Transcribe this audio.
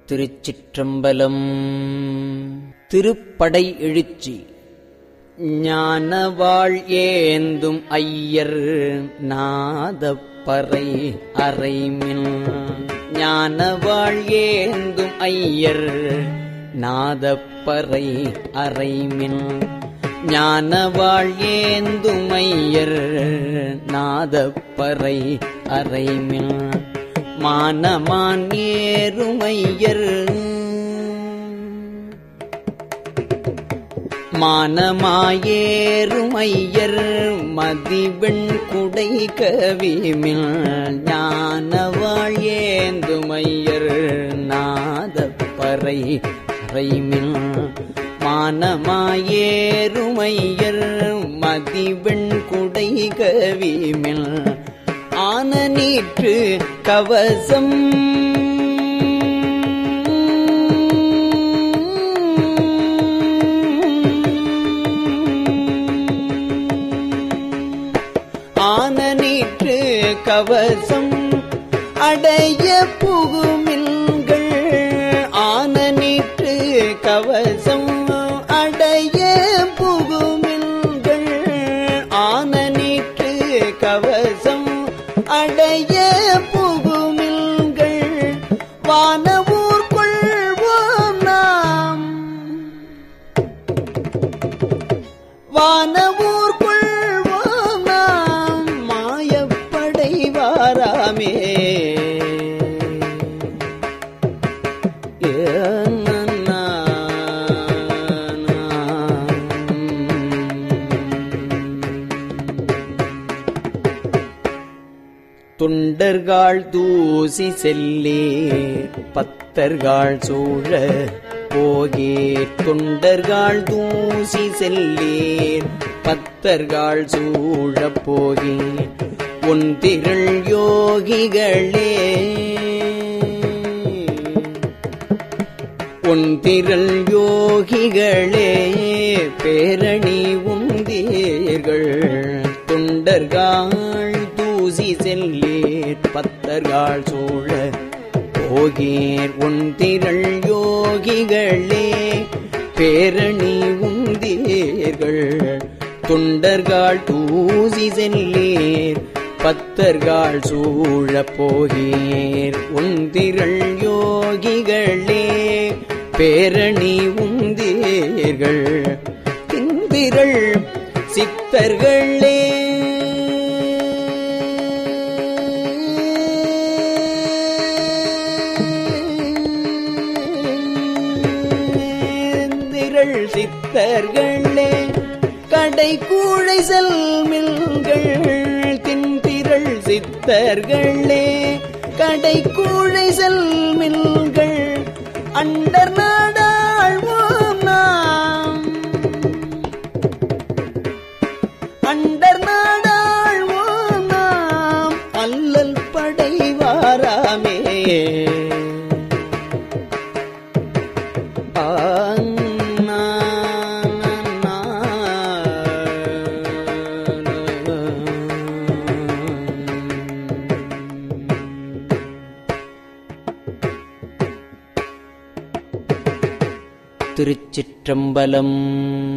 திருச்சிற்றம்பலம். திருப்படை எழுச்சி. ஞானவாள் ஏந்தும் ஐயர் நாதப்பறை அறைமின். ஞானவாள் ஏந்தும் ஐயர் நாதப்பறை அறைமின். ஞானவாள் ஏந்தும் ஐயர் நாதப்பறை அறைமின். மானமான் ஏறுமையர் மானமாயேறுமையர் மதிவெண் குடை கவிமில். ஞானவாள் ஏந்துமையர் நாதப்பறை அறைமில். மானமாயேறுமையர் மதிவெண் குடை கவிமில். ஆன நீற்று கவசம் ஆன நீற்று கவசம் அடைய புகுமின்கள். ஆன நீற்று கவசம் அடைய புகுமின்கள். ஆன நீற்று கவசம் அடைய புகுமில்கள். வானவூர் கொள்வோம் நாம். வானவூர் கொள்வோம் நாம் மாயப்படை வாராமே. தொண்டர்கள் தூசி செல்லே பத்தர்கள் சூழ போகே. தொண்டர்கள் தூசி செல்லே பத்தர்கள் சூழ போகே. ஒன்றிரள் யோகிகளே ஒன்றிரள் யோகிகளே பேரணி உந்தீர்கள். தொண்டர்கள் தூசி செல்லேர் பத்தர்கள் சூழ போகேர். ஒன்றிரள் யோகிகளே பேரணி உந்தீர்கள். தொண்டர்கள் தூசி செல்லேர் பத்தர்கள் சூழ போகேர். ஒன்றிரள் யோகிகளே பேரணி உந்தீர்கள். திந்திரள் சித்தர்களே சித்தர்களே கடை கூழை செல்மில்கள். திந்திரள் சித்தர்களே கடை கூழை செல்மில்கள். அண்டர் நாடாழ்வோம் நாம். அண்டர் நாடாழ்வோம் நாம் அல்லல் படை வாராமே. திருச்சிற்றம்பலம்.